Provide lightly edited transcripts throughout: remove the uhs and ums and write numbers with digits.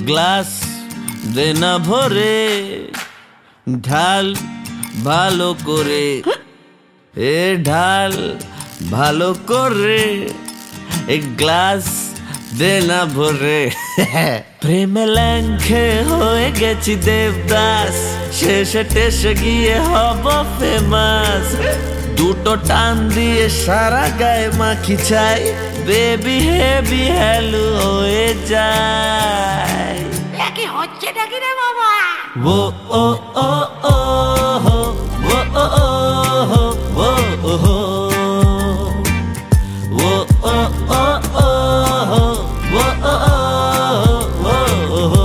Glass দে না ভরে, ঢাল ভালো করে, ঢাল ভালো করে, গ্লাস দে না ভরে। প্রেমে ল্যাংখে হয়ে গেছি দেবদাস, শেষে টেসে গিয়ে হব ফেমাস। দুটো টান দিয়ে সারা গায়ে মাখি চাই, বেবি হেভি হ্যালু হয়ে যায়। কি হচ্ছে নাকি রে বাবা? ও ও ও ও হো, ও ও ও হো, ও ও হো, ও ও ও ও হো, ও ও ও হো।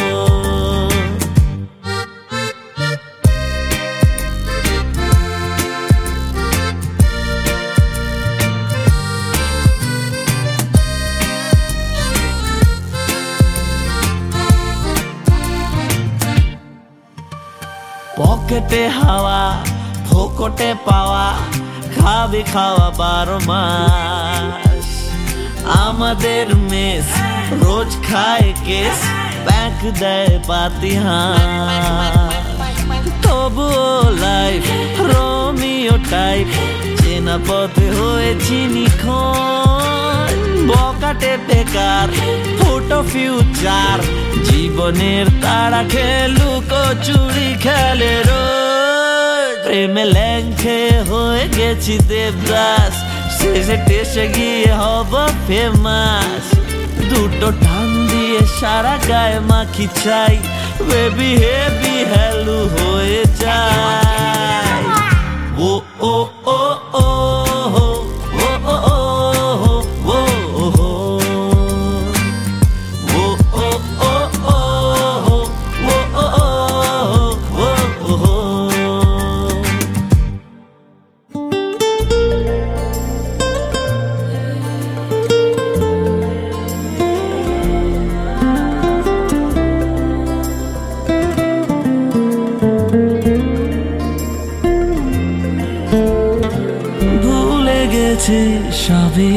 পকেটে হাওয়া ফোকটে পাওয়া, খাবি খাওয়া 12 মাস। আমাদের মেস রোজ খায় কেস, ব্যাংক দেয় পাতিহাস। তবুও লাইফ রোমিও টাইপ, চেনা পথে হয়েছি নিখন। বকাটে বেকার ফুটো ফিউচার, জীবনের তারা খেলুকো চুরি খেলে রোজ। প্রেমে ল্যাংখে হয়ে গেছি দেবদাস, শেষে টেসে গিয়ে হব ফেমাস। দুটো টান দিয়ে সারা গায়ে মাখি চাই, বেবি হেভি হ্যালু হয়ে যায়। ও ও ও ও হো, ও ও ও হো, ও ও হো, ও ও ও ও হো, ও ও ও হো, ও ও হো। ভুলে গেছি সবে,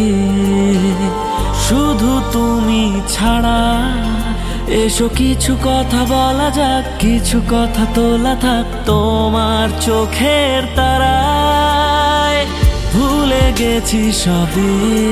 শুধু তুমি ছাড়া। এসো কিছু কথা বলা যাক, কিছু কথা তোলা থাক তোমার চোখের তারায়। ভুলে গেছি সবে,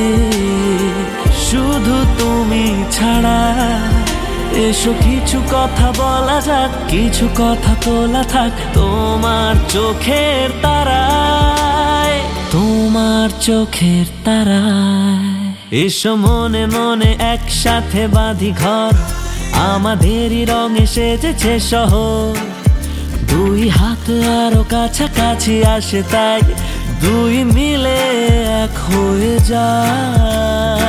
শুধু তুমি ছাড়া। এসো কিছু কথা বলা যাক, কিছু কথা তোলা থাক তোমার চোখের তারায়, তোমার চোখের তারায়। এসো মনে মনে একসাথে বাঁধি ঘর, আমাদেরই রঙে সেজেছে শহর। দুই হাত আরো কাছাকাছি আসে তাই, দুই মিলে এক হয়ে যায়।